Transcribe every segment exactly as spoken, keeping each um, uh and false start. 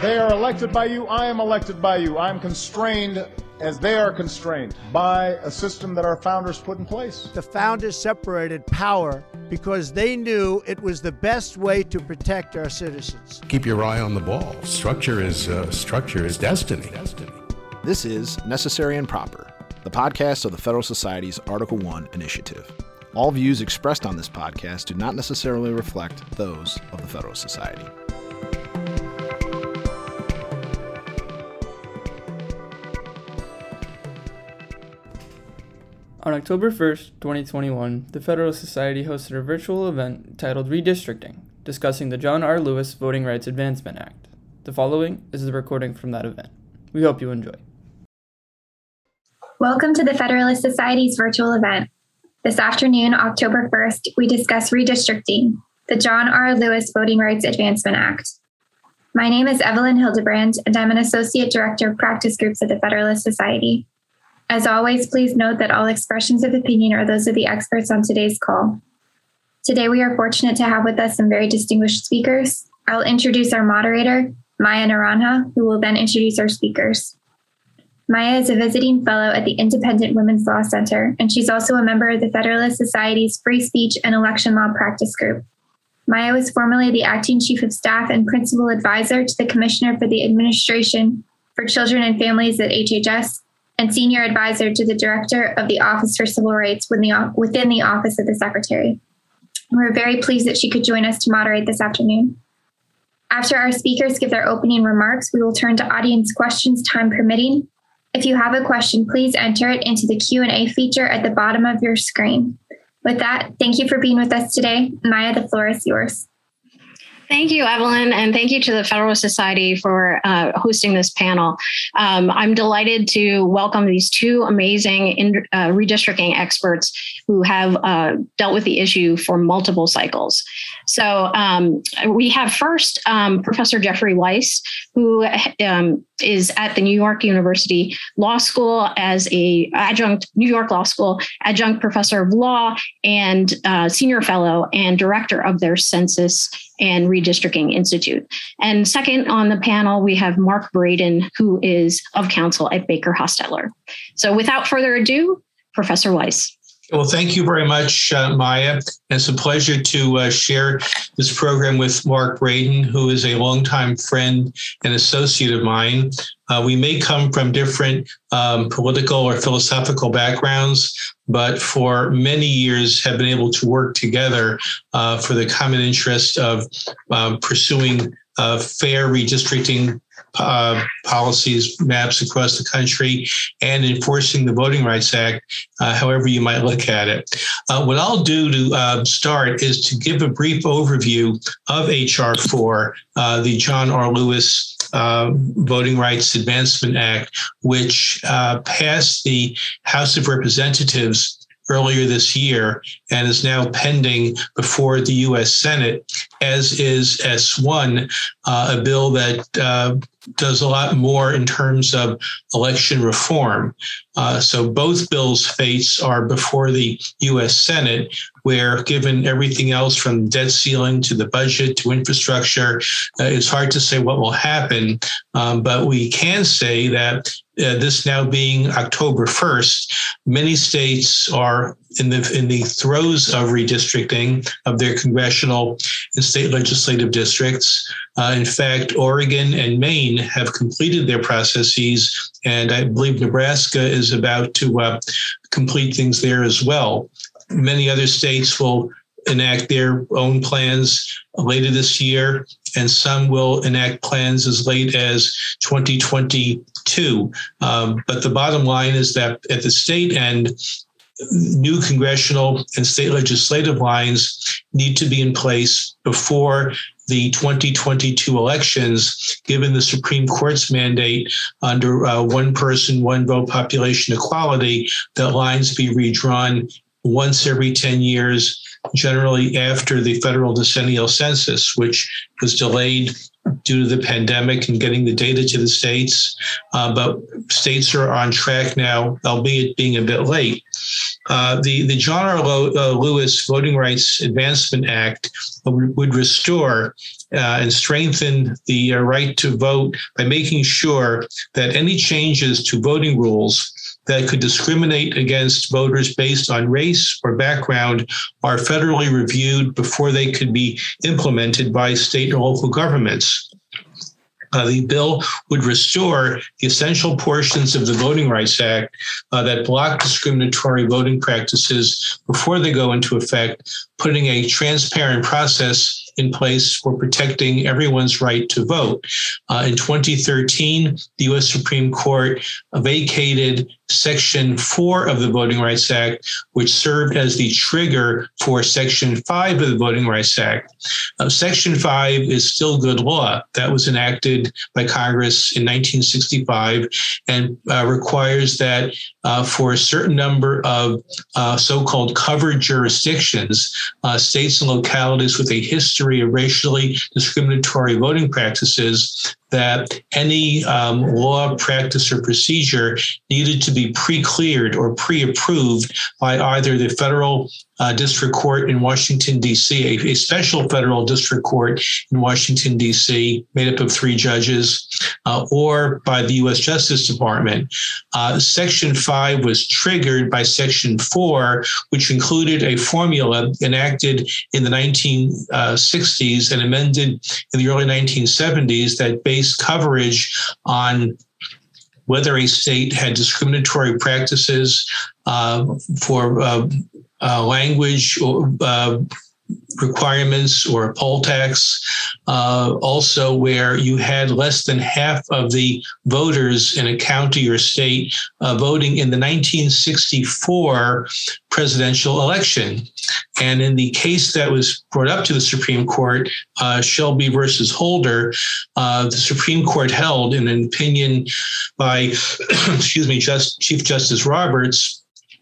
They are elected by you. I am elected by you. I am constrained as they are constrained by a system that our founders put in place. The founders separated power because they knew it was the best way to protect our citizens. Keep your eye on the ball. Structure is uh, structure is destiny. destiny. This is Necessary and Proper, the podcast of the Federalist Society's Article One initiative. All views expressed on this podcast do not necessarily reflect those of the Federalist Society. On October first, twenty twenty-one, the Federalist Society hosted a virtual event titled Redistricting, discussing the John R. Lewis Voting Rights Advancement Act. The following is a recording from that event. We hope you enjoy. Welcome to the Federalist Society's virtual event. This afternoon, October first, we discuss redistricting, the John R. Lewis Voting Rights Advancement Act. My name is Evelyn Hildebrand, and I'm an Associate Director of Practice Groups at the Federalist Society. As always, please note that all expressions of opinion are those of the experts on today's call. Today, we are fortunate to have with us some very distinguished speakers. I'll introduce our moderator, Maya Naranja, who will then introduce our speakers. Maya is a visiting fellow at the Independent Women's Law Center, and she's also a member of the Federalist Society's Free Speech and Election Law Practice Group. Maya was formerly the Acting Chief of Staff and Principal Advisor to the Commissioner for the Administration for Children and Families at H H S, and Senior Advisor to the Director of the Office for Civil Rights within the Office of the Secretary. We're very pleased that she could join us to moderate this afternoon. After our speakers give their opening remarks, we will turn to audience questions, time permitting. If you have a question, please enter it into the Q and A feature at the bottom of your screen. With that, thank you for being with us today. Maya, the floor is yours. Thank you, Evelyn, and thank you to the Federalist Society for uh, hosting this panel. Um, I'm delighted to welcome these two amazing in, uh, redistricting experts who have uh, dealt with the issue for multiple cycles. So um, we have first um, Professor Jeffrey Weiss, who um, is at the New York University Law School as a adjunct, New York Law School adjunct professor of law and uh, senior fellow and director of their Census and Redistricting Institute. And second on the panel, we have Mark Braden, who is of counsel at Baker Hostetler. So without further ado, Professor Weiss. Well, thank you very much, uh, Maya. It's a pleasure to uh, share this program with Mark Braden, who is a longtime friend and associate of mine. Uh, we may come from different um, political or philosophical backgrounds, but for many years have been able to work together uh, for the common interest of uh, pursuing uh, fair redistricting Uh, policies, maps across the country, and enforcing the Voting Rights Act, uh, however you might look at it. Uh, what I'll do to uh, start is to give a brief overview of H R four, uh, the John R. Lewis uh, Voting Rights Advancement Act, which uh, passed the House of Representatives earlier this year and is now pending before the U S Senate, as is S one, uh, a bill that uh, does a lot more in terms of election reform. Uh, so both bills' fates are before the U S Senate, where given everything else from debt ceiling to the budget to infrastructure, uh, it's hard to say what will happen. Um, but we can say that uh, this now being October first, many states are in the in the throes of redistricting of their congressional and state legislative districts. Uh, in fact, Oregon and Maine have completed their processes, and I believe Nebraska is about to uh, complete things there as well. Many other states will enact their own plans later this year, and some will enact plans as late as twenty twenty-two. Um, but the bottom line is that at the state end, new congressional and state legislative lines need to be in place before the twenty twenty-two elections, given the Supreme Court's mandate under uh, one person, one vote population equality, that lines be redrawn once every ten years, generally after the federal decennial census, which was delayed due to the pandemic and getting the data to the states. Uh, but states are on track now, albeit being a bit late. Uh, the, the John R. Lewis Voting Rights Advancement Act would restore uh, and strengthen the uh, right to vote by making sure that any changes to voting rules that could discriminate against voters based on race or background are federally reviewed before they could be implemented by state and local governments. Uh, the bill would restore the essential portions of the Voting Rights Act uh, that block discriminatory voting practices before they go into effect, putting a transparent process in place for protecting everyone's right to vote. Uh, in twenty thirteen, the U S Supreme Court vacated Section four of the Voting Rights Act, which served as the trigger for Section five of the Voting Rights Act. Uh, Section five is still good law. That was enacted by Congress in nineteen sixty-five and uh, requires that uh, for a certain number of uh, so-called covered jurisdictions, uh, states and localities with a history of racially discriminatory voting practices, that any um, law, practice, or procedure needed to be pre-cleared or pre-approved by either the federal uh, district court in Washington, D C, a, a special federal district court in Washington, D C, made up of three judges, uh, or by the U S Justice Department. Uh, Section five was triggered by Section four, which included a formula enacted in the nineteen sixties and amended in the early nineteen seventies that based coverage on whether a state had discriminatory practices uh, for uh, uh, language or uh, requirements or poll tax, uh, also where you had less than half of the voters in a county or state uh, voting in the nineteen sixty-four presidential election. And in the case that was brought up to the Supreme Court, uh, Shelby versus Holder, uh, the Supreme Court held in an opinion by, excuse me, Just, Chief Justice Roberts,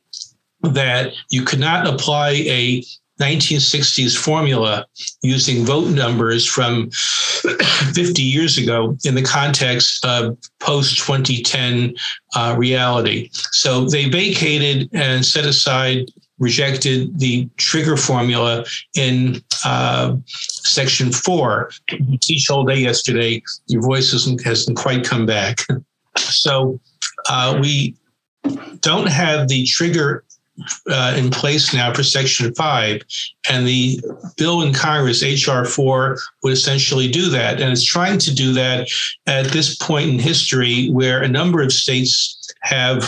that you could not apply a nineteen sixties formula using vote numbers from fifty years ago in the context of post twenty ten uh, reality. So they vacated and set aside, rejected the trigger formula in uh, Section four. You teach all day yesterday, your voice hasn't, hasn't quite come back. So uh, we don't have the trigger Uh, in place now for Section five, and the bill in Congress, H R four, would essentially do that. And it's trying to do that at this point in history where a number of states have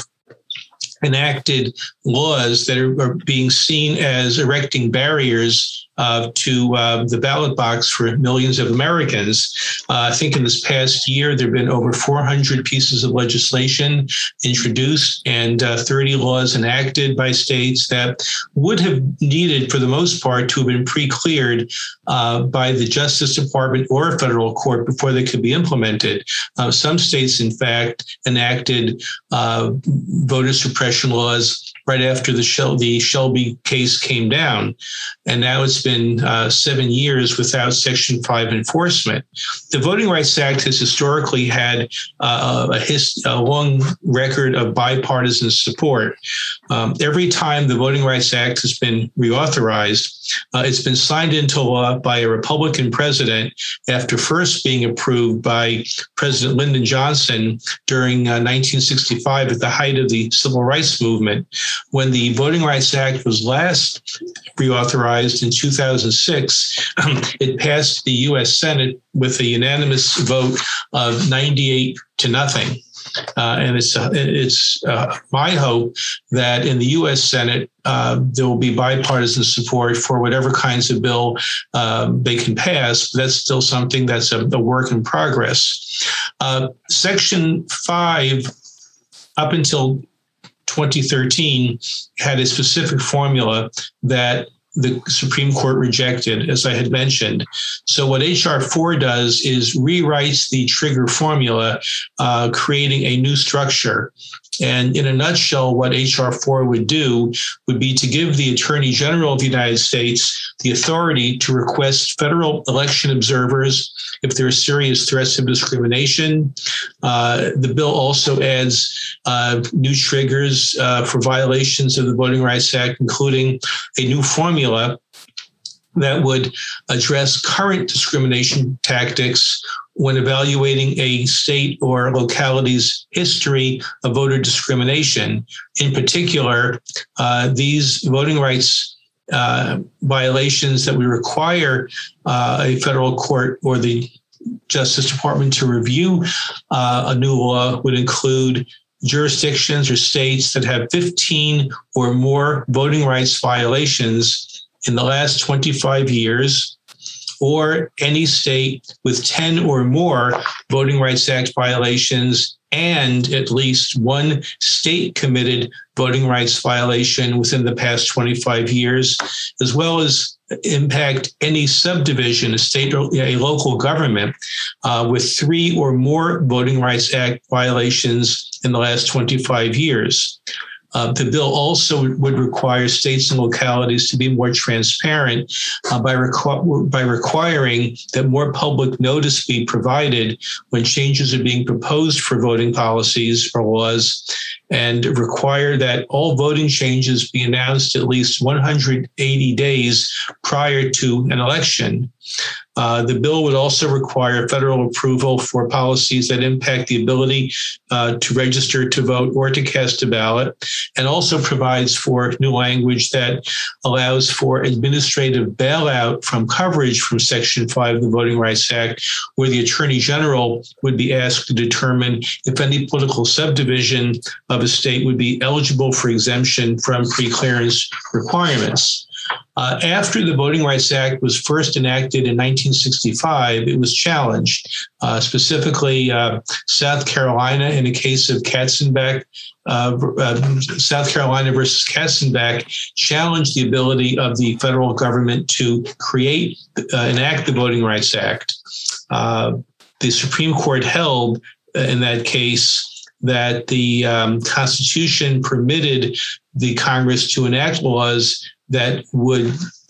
enacted laws that are, are being seen as erecting barriers uh, to uh, the ballot box for millions of Americans. Uh, I think in this past year, there have been over four hundred pieces of legislation introduced and uh, thirty laws enacted by states that would have needed, for the most part, to have been pre-cleared uh, by the Justice Department or a federal court before they could be implemented. Uh, some states, in fact, enacted uh, voter suppression laws right after the, Shel- the Shelby case came down. And now it's been uh, seven years without Section five enforcement. The Voting Rights Act has historically had uh, a, his- a long record of bipartisan support. Um, every time the Voting Rights Act has been reauthorized, uh, it's been signed into law by a Republican president after first being approved by President Lyndon Johnson during uh, nineteen sixty-five at the height of the Civil Rights Movement. When the Voting Rights Act was last reauthorized in two thousand six, it passed the U S Senate with a unanimous vote of ninety-eight to nothing. Uh, and it's uh, it's uh, my hope that in the U S Senate, uh, there will be bipartisan support for whatever kinds of bill uh, they can pass. But that's still something that's a, a work in progress. Uh, Section five, up until twenty thirteen, had a specific formula that the Supreme Court rejected, as I had mentioned. So what H R four does is rewrites the trigger formula, uh, creating a new structure. And in a nutshell, what H R four would do would be to give the Attorney General of the United States the authority to request federal election observers if there are serious threats of discrimination. Uh, the bill also adds uh, new triggers uh, for violations of the Voting Rights Act, including a new formula that would address current discrimination tactics when evaluating a state or locality's history of voter discrimination. In particular, uh, these voting rights uh, violations that we require uh, a federal court or the Justice Department to review uh, a new law would include jurisdictions or states that have fifteen or more voting rights violations in the last twenty-five years, or any state with ten or more Voting Rights Act violations and at least one state-committed voting rights violation within the past twenty-five years, as well as impact any subdivision, a state or a local government uh, with three or more Voting Rights Act violations in the last twenty-five years. Uh, the bill also would require states and localities to be more transparent uh, by, requ- by requiring that more public notice be provided when changes are being proposed for voting policies or laws, and require that all voting changes be announced at least one hundred eighty days prior to an election. Uh, the bill would also require federal approval for policies that impact the ability uh, to register to vote or to cast a ballot, and also provides for new language that allows for administrative bailout from coverage from Section five of the Voting Rights Act, where the Attorney General would be asked to determine if any political subdivision of a state would be eligible for exemption from pre-clearance requirements. Uh, after the Voting Rights Act was first enacted in nineteen sixty-five, it was challenged. Uh, specifically, uh, South Carolina, in a case of Katzenbach, uh, uh, South Carolina versus Katzenbach, challenged the ability of the federal government to create, uh, enact the Voting Rights Act. Uh, the Supreme Court held uh, in that case that the um, Constitution permitted the Congress to enact laws that would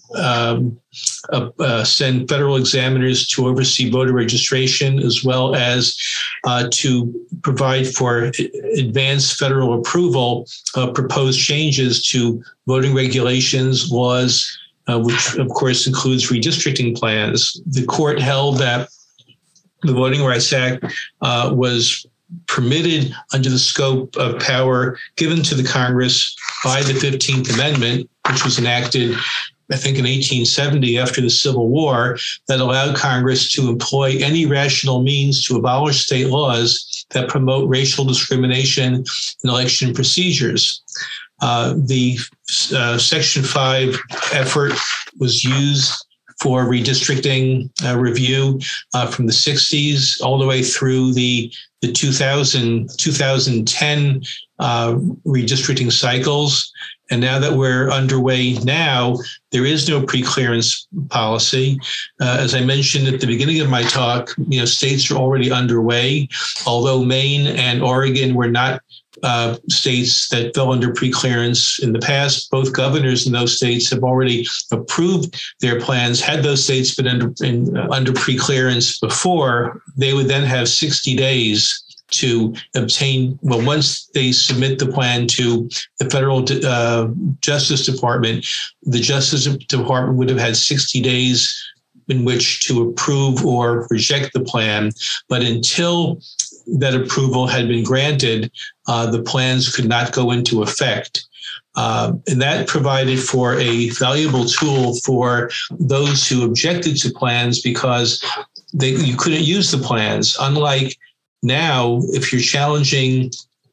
um, uh, uh, send federal examiners to oversee voter registration, as well as uh, to provide for advanced federal approval of proposed changes to voting regulations, laws, uh, which of course includes redistricting plans. The court held that the Voting Rights Act uh, was permitted under the scope of power given to the Congress by the fifteenth Amendment, which was enacted, I think, in eighteen seventy after the Civil War, that allowed Congress to employ any rational means to abolish state laws that promote racial discrimination in election procedures. Uh, the uh, Section five effort was used for redistricting uh, review uh, from the sixties all the way through the, the two thousand, two thousand ten uh, redistricting cycles. And now that we're underway now, there is no pre-clearance policy. Uh, as I mentioned at the beginning of my talk, you know, states are already underway, although Maine and Oregon were not Uh, states that fell under pre-clearance in the past. Both governors in those states have already approved their plans. Had those states been under, in, uh, under pre-clearance before, they would then have sixty days to obtain, well, once they submit the plan to the federal uh, Justice Department, the Justice Department would have had sixty days in which to approve or reject the plan. But until that approval had been granted, uh, the plans could not go into effect. Uh, and that provided for a valuable tool for those who objected to plans, because they, you couldn't use the plans. Unlike now, if you're challenging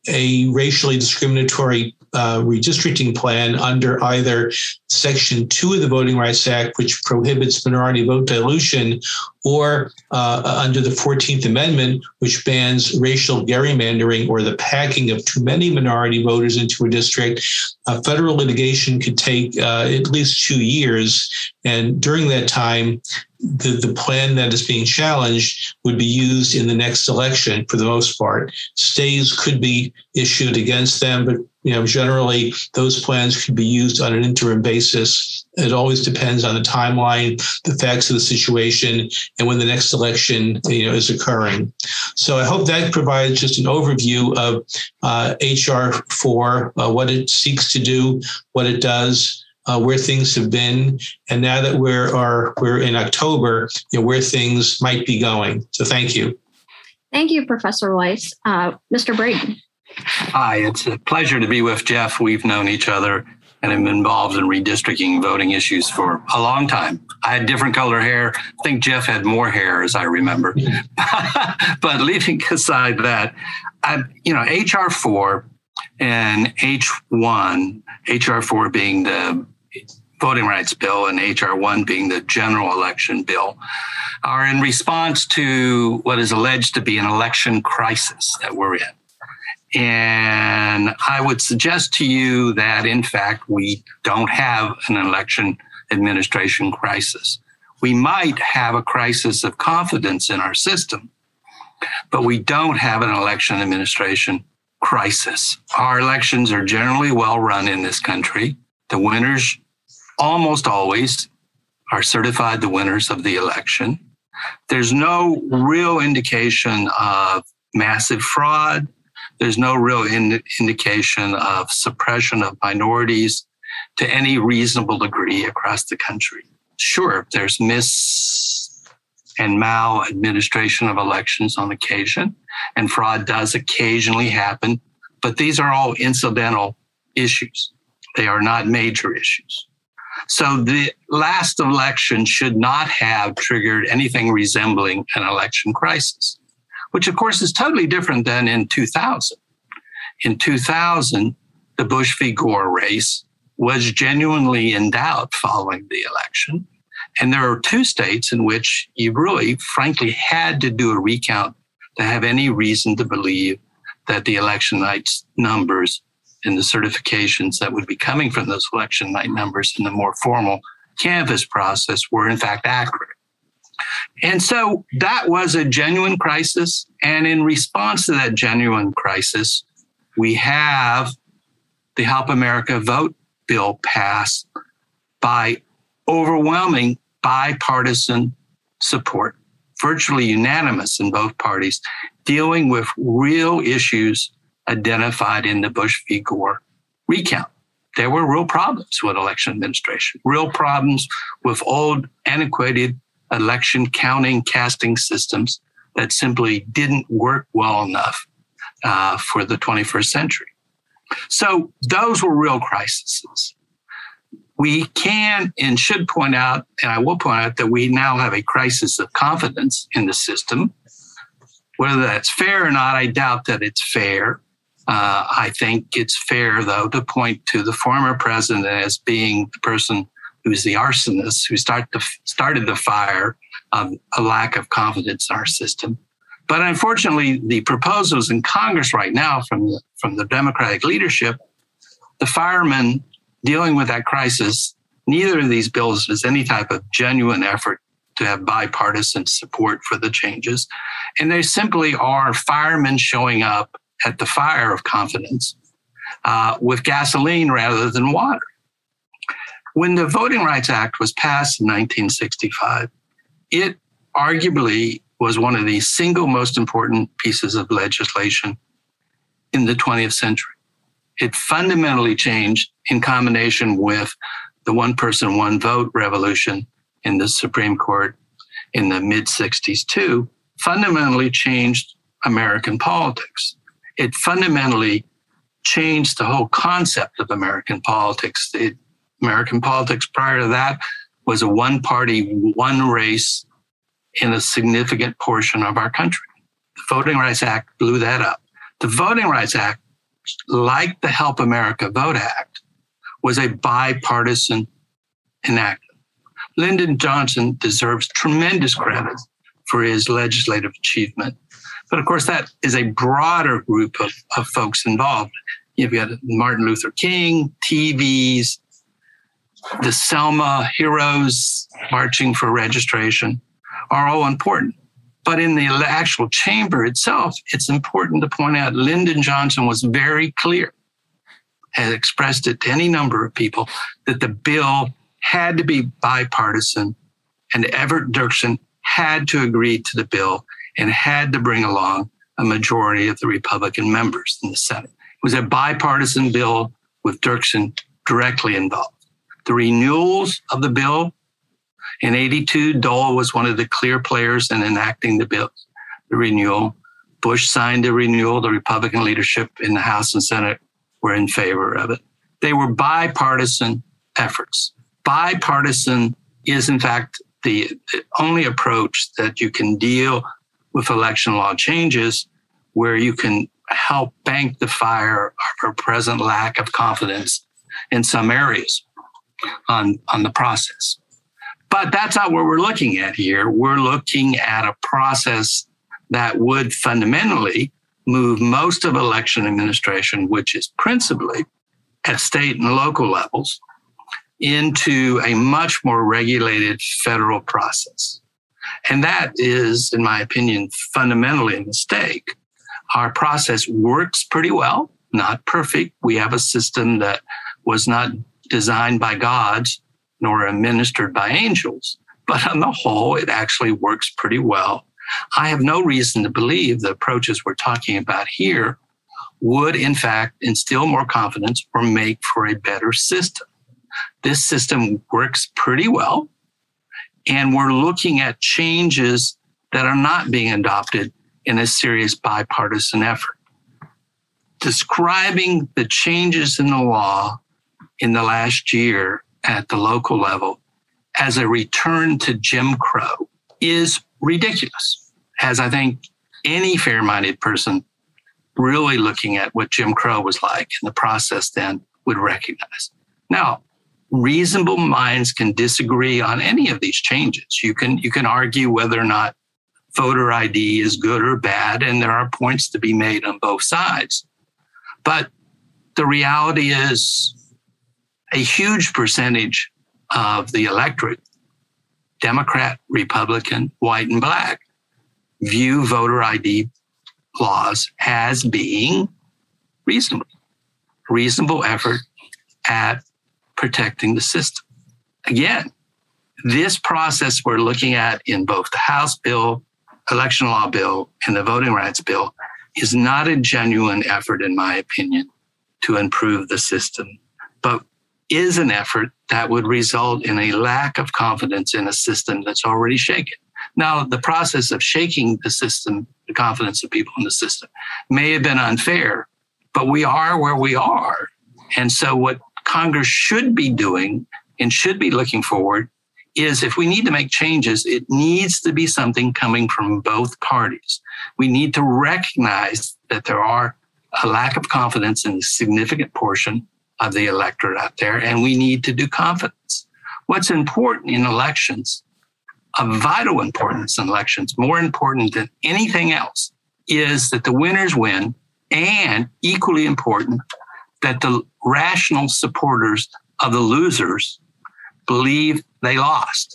a racially discriminatory uh, redistricting plan under either Section two of the Voting Rights Act, which prohibits minority vote dilution, or uh, under the fourteenth Amendment, which bans racial gerrymandering or the packing of too many minority voters into a district, uh, federal litigation could take uh, at least two years. And during that time, the, the plan that is being challenged would be used in the next election for the most part. Stays could be issued against them, but you know, generally those plans could be used on an interim basis. It always depends on the timeline, the facts of the situation, and when the next election, you know, is occurring. So I hope that provides just an overview of uh, H R four, uh, what it seeks to do, what it does. uh, where things have been, and now that we're are we're in October, you know, where things might be going. So thank you. Thank you, Professor Weiss. Uh, Mister Braden. Hi, it's a pleasure to be with Jeff. We've known each other and am involved in redistricting voting issues for a long time. I had different color hair. I think Jeff had more hair, as I remember. But leaving aside that, I, you know, H R four and H one, H R four being the voting rights bill and H R one being the general election bill, are in response to what is alleged to be an election crisis that we're in. And I would suggest to you that, in fact, we don't have an election administration crisis. We might have a crisis of confidence in our system, but we don't have an election administration crisis. Our elections are generally well run in this country. The winners almost always are certified the winners of the election. There's no real indication of massive fraud. There's no real in- indication of suppression of minorities to any reasonable degree across the country. Sure, there's mis and maladministration of elections on occasion, and fraud does occasionally happen, but these are all incidental issues. They are not major issues. So the last election should not have triggered anything resembling an election crisis, which of course is totally different than in two thousand. In two thousand, the Bush v. Gore race was genuinely in doubt following the election. And there are two states in which you really, frankly, had to do a recount to have any reason to believe that the election night numbers and the certifications that would be coming from those election night numbers in the more formal canvass process were in fact accurate. And so that was a genuine crisis. And in response to that genuine crisis, we have the Help America Vote bill passed by overwhelming bipartisan support, virtually unanimous in both parties, dealing with real issues identified in the Bush v. Gore recount. There were real problems with election administration, real problems with old, antiquated election counting, casting systems that simply didn't work well enough uh, for the twenty-first century. So those were real crises. We can and should point out, and I will point out, that we now have a crisis of confidence in the system. Whether that's fair or not, I doubt that it's fair. Uh, I think it's fair, though, to point to the former president as being the person who's the arsonist, who start the, started the fire of a lack of confidence in our system. But unfortunately, the proposals in Congress right now from the, from the Democratic leadership, the firemen dealing with that crisis, neither of these bills is any type of genuine effort to have bipartisan support for the changes. And they simply are firemen showing up at the fire of confidence uh, with gasoline rather than water. When the Voting Rights Act was passed in nineteen sixty-five, it arguably was one of the single most important pieces of legislation in the twentieth century. It fundamentally changed, in combination with the one person, one vote revolution in the Supreme Court in the mid sixties too, fundamentally changed American politics. It fundamentally changed the whole concept of American politics. It, American politics prior to that was a one party, one race in a significant portion of our country. The Voting Rights Act blew that up. The Voting Rights Act, like the Help America Vote Act, was a bipartisan enactment. Lyndon Johnson deserves tremendous credit for his legislative achievement. But of course, that is a broader group of, of folks involved. You've got Martin Luther King, T Vs, the Selma heroes marching for registration are all important. But in the actual chamber itself, it's important to point out Lyndon Johnson was very clear, has expressed it to any number of people, that the bill had to be bipartisan, and Everett Dirksen had to agree to the bill and had to bring along a majority of the Republican members in the Senate. It was a bipartisan bill with Dirksen directly involved. the renewals of the bill. In eighty-two, Dole was one of the clear players in enacting the bill, the renewal. Bush signed the renewal. The Republican leadership in the House and Senate were in favor of it. They were bipartisan efforts. Bipartisan is, in fact, the, the only approach that you can deal with election law changes where you can help bank the fire of our present lack of confidence in some areas on, on the process. But that's not what we're looking at here. We're looking at a process that would fundamentally move most of election administration, which is principally at state and local levels, into a much more regulated federal process. And that is, in my opinion, fundamentally a mistake. Our process works pretty well, not perfect. We have a system that was not designed by gods nor administered by angels. But on the whole, it actually works pretty well. I have no reason to believe the approaches we're talking about here would, in fact, instill more confidence or make for a better system. This system works pretty well, and we're looking at changes that are not being adopted in a serious bipartisan effort. Describing the changes in the law in the last year at the local level as a return to Jim Crow is ridiculous, as I think any fair-minded person really looking at what Jim Crow was like in the process then would recognize. Now, reasonable minds can disagree on any of these changes. You can, you can argue whether or not voter I D is good or bad, and there are points to be made on both sides. But the reality is a huge percentage of the electorate, Democrat, Republican, white, and black, view voter I D laws as being reasonable, reasonable effort at protecting the system. Again, this process we're looking at in both the House bill, election law bill, and the voting rights bill is not a genuine effort, in my opinion, to improve the system, but is an effort that would result in a lack of confidence in a system that's already shaken. Now, the process of shaking the system, the confidence of people in the system, may have been unfair, but we are where we are. And so what Congress should be doing and should be looking forward is if we need to make changes, it needs to be something coming from both parties. We need to recognize that there are a lack of confidence in a significant portion of the electorate out there, and we need to do confidence. What's important in elections, of vital importance in elections, more important than anything else, is that the winners win, and equally important, that the rational supporters of the losers believe they lost.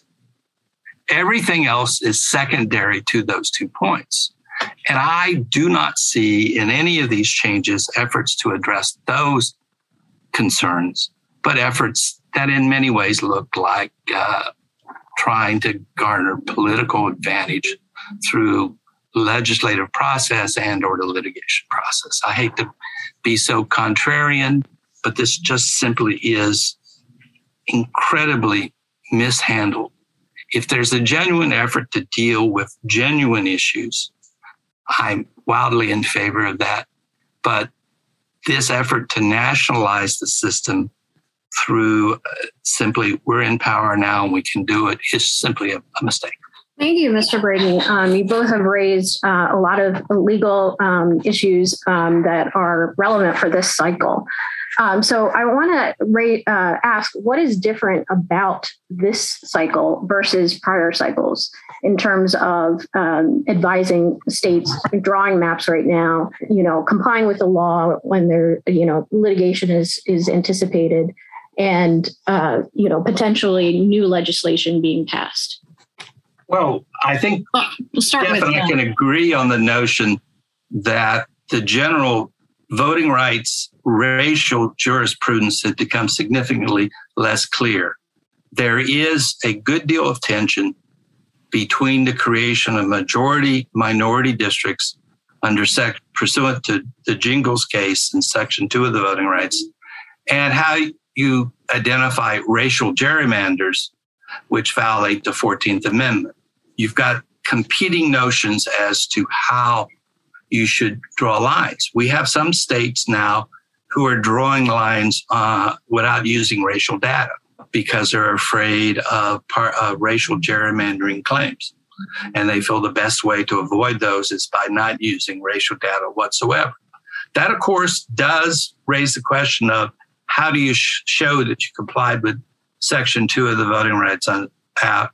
Everything else is secondary to those two points. And I do not see in any of these changes efforts to address those concerns, but efforts that in many ways look like uh, trying to garner political advantage through legislative process and or the litigation process. I hate to be so contrarian, but this just simply is incredibly mishandled. If there's a genuine effort to deal with genuine issues, I'm wildly in favor of that. But this effort to nationalize the system through uh, simply we're in power now and we can do it is simply a, a mistake. Thank you, Mister Brady. Um, you both have raised uh, a lot of legal um, issues um, that are relevant for this cycle. Um, so I want to ra- uh, ask, what is different about this cycle versus prior cycles in terms of um, advising states, drawing maps right now, you know, complying with the law when there, you know, litigation is is anticipated, and uh, you know, potentially new legislation being passed? Well, I think well, we'll start Jeff with, and I can agree on the notion that the general voting rights racial jurisprudence has become significantly less clear. There is a good deal of tension between the creation of majority minority districts under sec- pursuant to the Jingles case in Section two of the Voting Rights, and how you identify racial gerrymanders, which violate the fourteenth Amendment. You've got competing notions as to how you should draw lines. We have some states now who are drawing lines uh, without using racial data because they're afraid of par- uh, racial gerrymandering claims. And they feel the best way to avoid those is by not using racial data whatsoever. That, of course, does raise the question of how do you sh- show that you complied with Section two of the Voting Rights Act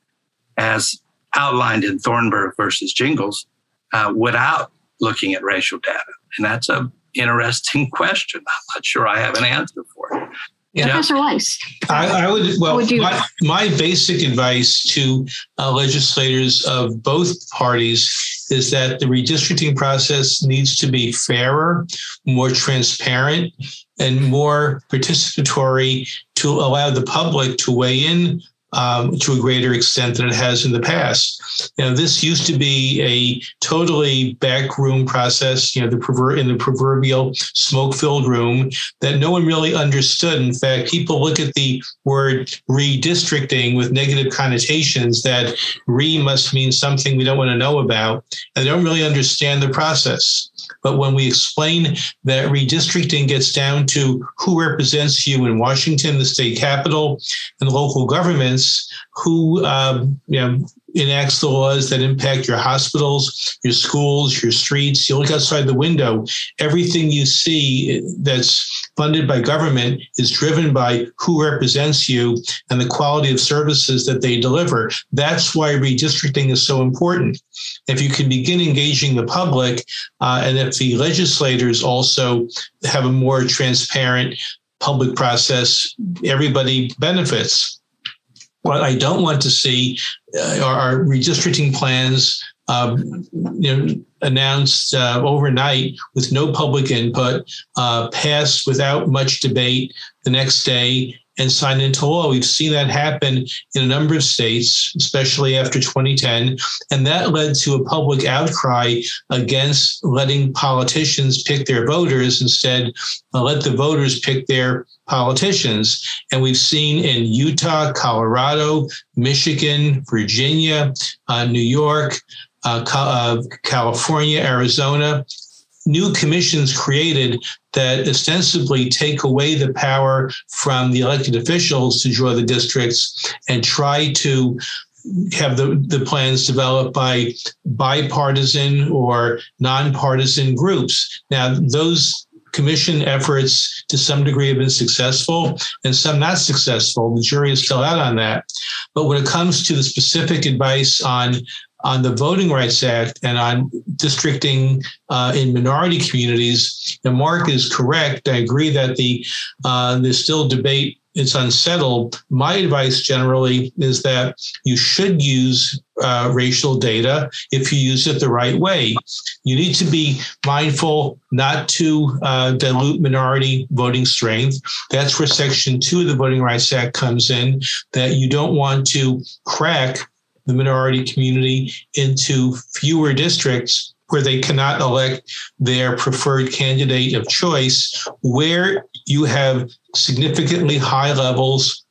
as outlined in Thornburg versus Jingles uh, without looking at racial data? And that's an interesting question. I'm not sure I have an answer for it. Yeah. Professor Weiss. I, I would, well, would you- my, my basic advice to uh, legislators of both parties is that the redistricting process needs to be fairer, more transparent, and more participatory to allow the public to weigh in Um, to a greater extent than it has in the past. You know, this used to be a totally backroom process, you know, the perver- in the proverbial smoke-filled room that no one really understood. In fact, people look at the word redistricting with negative connotations that re must mean something we don't want to know about, and they don't really understand the process. But when we explain that redistricting gets down to who represents you in Washington, the state capital, and local governments, who um, you know, enacts the laws that impact your hospitals, your schools, your streets. You look outside the window, everything you see that's funded by government is driven by who represents you and the quality of services that they deliver. That's why redistricting is so important. If you can begin engaging the public, uh, and if the legislators also have a more transparent public process, everybody benefits. What I don't want to see uh, are redistricting plans uh, you know, announced uh, overnight with no public input, uh, passed without much debate the next day, and signed into law. We've seen that happen in a number of states, especially after twenty ten, and that led to a public outcry against letting politicians pick their voters. Instead, uh, let the voters pick their politicians. And we've seen in Utah, Colorado, Michigan, Virginia, uh, New York, uh, uh, California, Arizona, new commissions created that ostensibly take away the power from the elected officials to draw the districts and try to have the, the plans developed by bipartisan or nonpartisan groups. Now, those commission efforts to some degree have been successful and some not successful. The jury is still out on that. But when it comes to the specific advice on on the Voting Rights Act and on districting uh, in minority communities, and Mark is correct. I agree that the uh, there's still debate. It's unsettled. My advice generally is that you should use uh, racial data if you use it the right way. You need to be mindful not to uh, dilute minority voting strength. That's where Section two of the Voting Rights Act comes in, that you don't want to crack the minority community into fewer districts where they cannot elect their preferred candidate of choice, where you have significantly high levels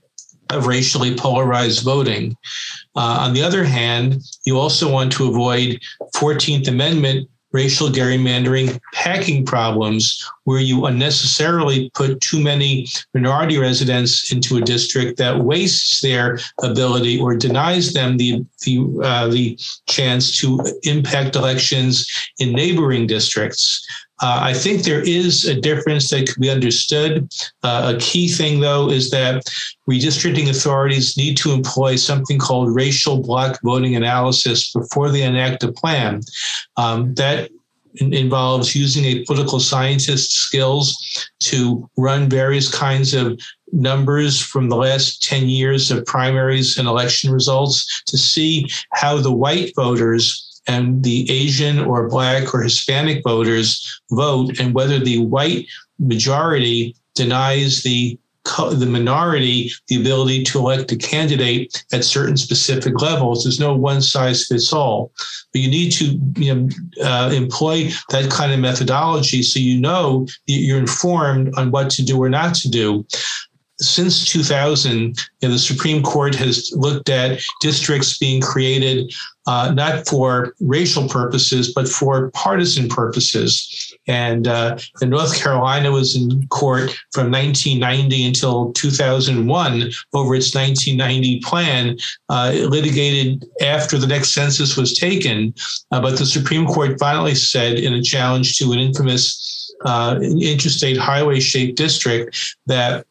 of racially polarized voting. Uh, on the other hand, you also want to avoid fourteenth Amendment racial gerrymandering packing problems, where you unnecessarily put too many minority residents into a district that wastes their ability or denies them the the, uh, the chance to impact elections in neighboring districts. Uh, I think there is a difference that could be understood. Uh, a key thing, though, is that redistricting authorities need to employ something called racial block voting analysis before they enact a plan. Um, that in- involves using a political scientist's skills to run various kinds of numbers from the last ten years of primaries and election results to see how the white voters and the Asian or Black or Hispanic voters vote, and whether the white majority denies the the minority the ability to elect a candidate at certain specific levels. There's no one size fits all, but you need to you know, uh, employ that kind of methodology so you know you're informed on what to do or not to do. since two thousand, you know, the Supreme Court has looked at districts being created uh, not for racial purposes, but for partisan purposes. And uh, and North Carolina was in court from nineteen ninety until two thousand one over its nineteen ninety plan. Uh, it litigated after the next census was taken, uh, but the Supreme Court finally said in a challenge to an infamous uh, interstate highway-shaped district that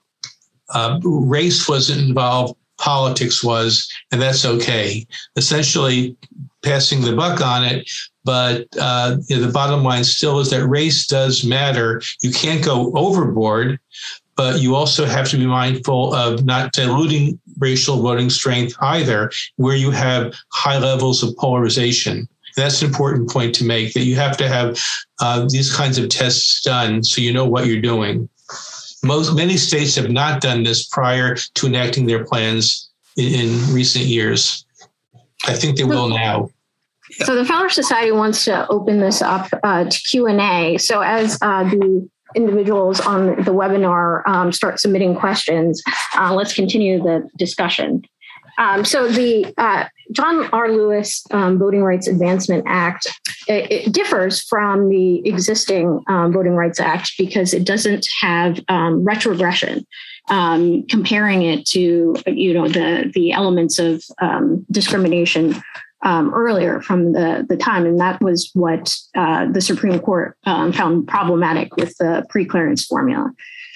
uh, race wasn't involved, politics was, and that's okay. Essentially passing the buck on it. But uh, you know, the bottom line still is that race does matter. You can't go overboard, but you also have to be mindful of not diluting racial voting strength either, where you have high levels of polarization. And that's an important point to make, that you have to have uh, these kinds of tests done so you know what you're doing. Most many states have not done this prior to enacting their plans in, in recent years. I think they will now. So the Fowler Society wants to open this up uh, to Q and A. So as uh, the individuals on the webinar um, start submitting questions, uh, let's continue the discussion. Um, so the uh, John R. Lewis um, Voting Rights Advancement Act, it, it differs from the existing um, Voting Rights Act because it doesn't have um, retrogression. Um, comparing it to, you know, the the elements of um, discrimination Um, earlier from the, the time. And that was what uh, the Supreme Court um, found problematic with the pre-clearance formula.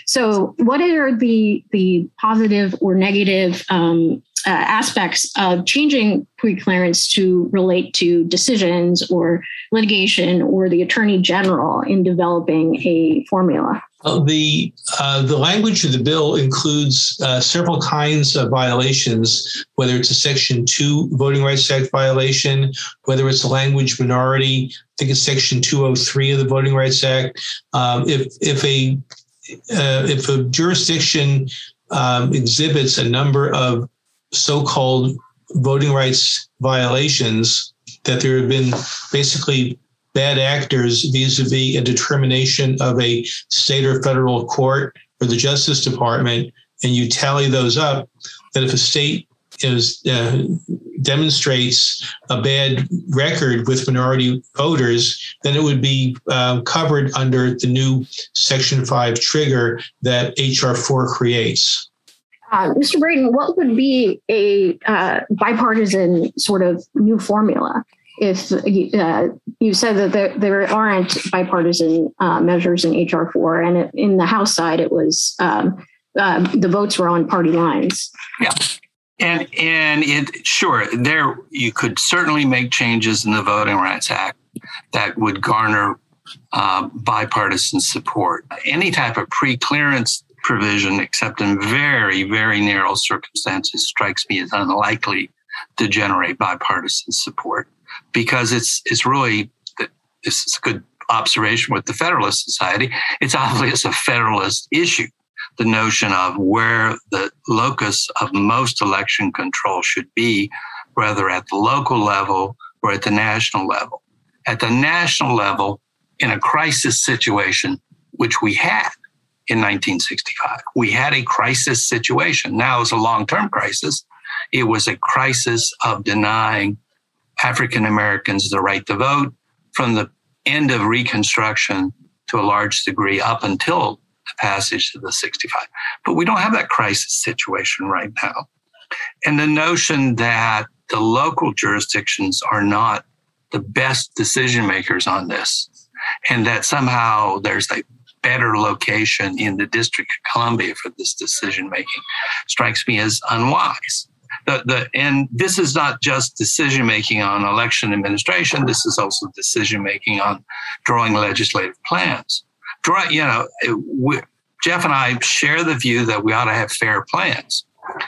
So what are the, the positive or negative um, uh, aspects of changing pre-clearance to relate to decisions or litigation or the Attorney General in developing a formula? Uh, the uh, the language of the bill includes uh, several kinds of violations, whether it's a Section two Voting Rights Act violation, whether it's a language minority. I think it's Section two oh three of the Voting Rights Act. Um, if if a uh, if a jurisdiction um, exhibits a number of so-called voting rights violations, that there have been basically bad actors vis-a-vis a determination of a state or federal court or the Justice Department, and you tally those up, that if a state is uh, demonstrates a bad record with minority voters, then it would be uh, covered under the new Section five trigger that H R four creates. Uh, Mister Braden, what would be a uh, bipartisan sort of new formula? If uh, you said that there, there aren't bipartisan uh, measures in H R four, and it, in the House side, it was um, uh, the votes were on party lines. Yeah, and and it sure there you could certainly make changes in the Voting Rights Act that would garner uh, bipartisan support. Any type of pre-clearance provision, except in very very narrow circumstances, strikes me as unlikely to generate bipartisan support. Because it's it's really, this is a good observation with the Federalist Society, it's obviously a Federalist issue, the notion of where the locus of most election control should be, whether at the local level or at the national level. At the national level, in a crisis situation, which we had in nineteen sixty-five, we had a crisis situation. Now it's a long-term crisis. It was a crisis of denying African Americans the right to vote from the end of Reconstruction to a large degree up until the passage of the sixty-five. But we don't have that crisis situation right now. And the notion that the local jurisdictions are not the best decision makers on this, and that somehow there's a better location in the District of Columbia for this decision making, strikes me as unwise. The, the, and this is not just decision-making on election administration. This is also decision-making on drawing legislative plans. Draw, you know, we, Jeff and I share the view that we ought to have fair plans.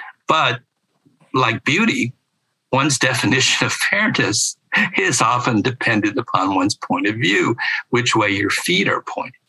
But like beauty, one's definition of fairness is often dependent upon one's point of view, which way your feet are pointing.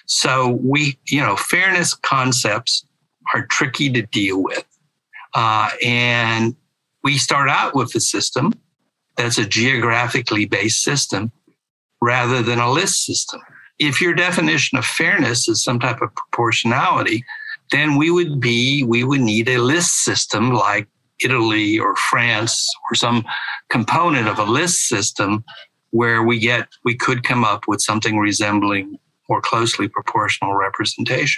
So we, you know, fairness concepts are tricky to deal with. Uh, and we start out with a system that's a geographically based system rather than a list system. If your definition of fairness is some type of proportionality, then we would be, we would need a list system like Italy or France or some component of a list system where we get, we could come up with something resembling more closely proportional representation.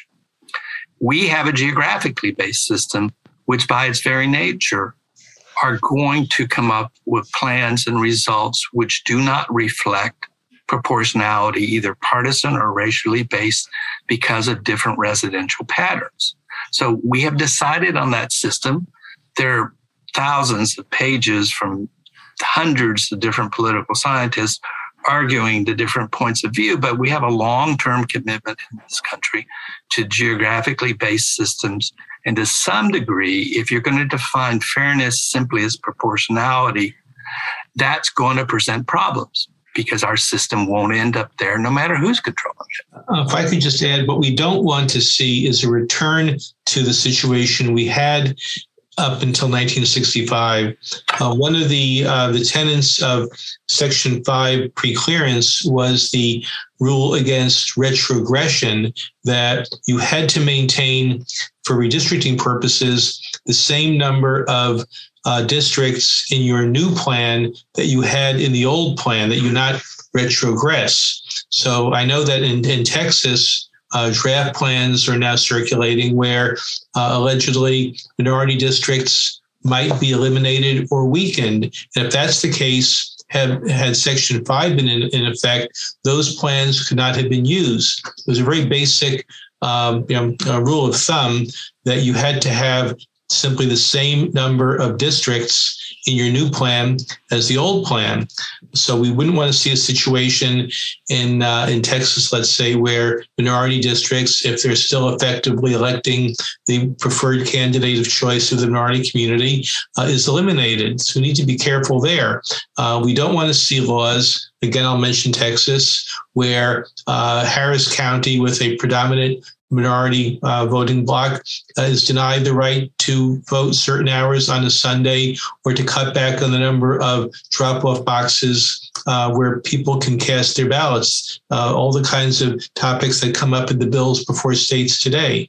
We have a geographically based system, which by its very nature are going to come up with plans and results which do not reflect proportionality, either partisan or racially based, because of different residential patterns. So we have decided on that system. There are thousands of pages from hundreds of different political scientists arguing the different points of view, but we have a long-term commitment in this country to geographically based systems. And to some degree, if you're going to define fairness simply as proportionality, that's going to present problems because our system won't end up there no matter who's controlling it. Uh, if I could just add, what we don't want to see is a return to the situation we had up until nineteen sixty-five. Uh, one of the uh, the tenets of Section five preclearance was the rule against retrogression, that you had to maintain, for redistricting purposes, the same number of uh, districts in your new plan that you had in the old plan, that you not retrogress. So I know that in, in Texas, Uh, draft plans are now circulating where uh, allegedly minority districts might be eliminated or weakened. And if that's the case, have, had Section five been in, in effect, those plans could not have been used. It was a very basic um, you know, uh, rule of thumb that you had to have simply the same number of districts in your new plan as the old plan. So we wouldn't want to see a situation in uh, in Texas, let's say, where minority districts, if they're still effectively electing the preferred candidate of choice of the minority community, uh, is eliminated. So we need to be careful there. Uh, we don't want to see laws, again, I'll mention Texas, where uh, Harris County, with a predominant minority uh, voting bloc, uh, is denied the right to vote certain hours on a Sunday, or to cut back on the number of drop-off boxes uh, where people can cast their ballots, uh, all the kinds of topics that come up in the bills before states today.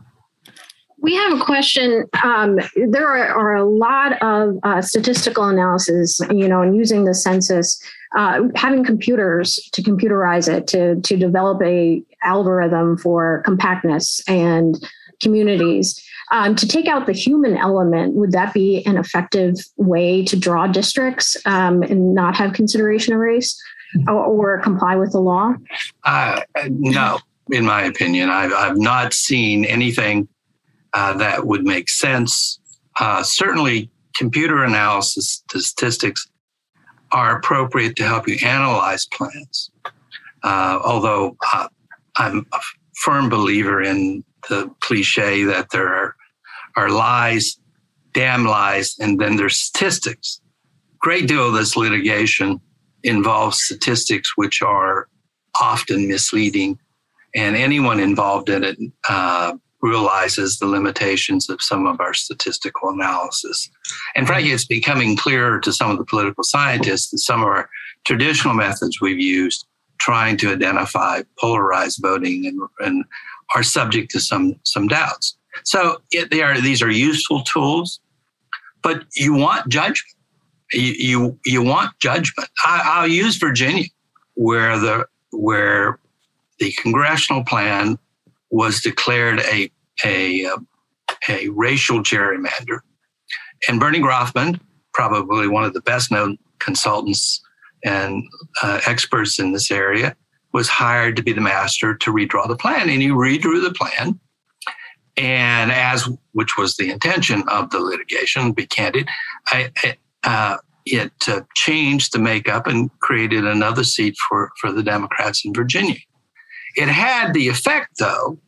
We have a question. Um, there are, are a lot of uh, statistical analysis, you know, and using the census, uh, having computers to computerize it, to to develop a algorithm for compactness and communities. Um, to take out the human element, would that be an effective way to draw districts um, and not have consideration of race, or, or comply with the law? Uh, no, in my opinion, I've, I've not seen anything Uh, that would make sense. Uh, certainly, computer analysis statistics are appropriate to help you analyze plans. Uh, although uh, I'm a firm believer in the cliche that there are, are lies, damn lies, and then there's statistics. Great deal of this litigation involves statistics which are often misleading, and anyone involved in it uh, realizes the limitations of some of our statistical analysis. And frankly, it's becoming clearer to some of the political scientists that some of our traditional methods we've used trying to identify polarized voting and, and are subject to some, some doubts. So it, they are, these are useful tools, but you want judgment. You, you, you want judgment. I, I'll use Virginia, where the, where the congressional plan was declared a a a racial gerrymander, and Bernie Grothman, probably one of the best known consultants and uh, experts in this area, was hired to be the master to redraw the plan, and he redrew the plan, and as which was the intention of the litigation, to be candid, I, uh, it uh, changed the makeup and created another seat for for the Democrats in Virginia. It had the effect, though,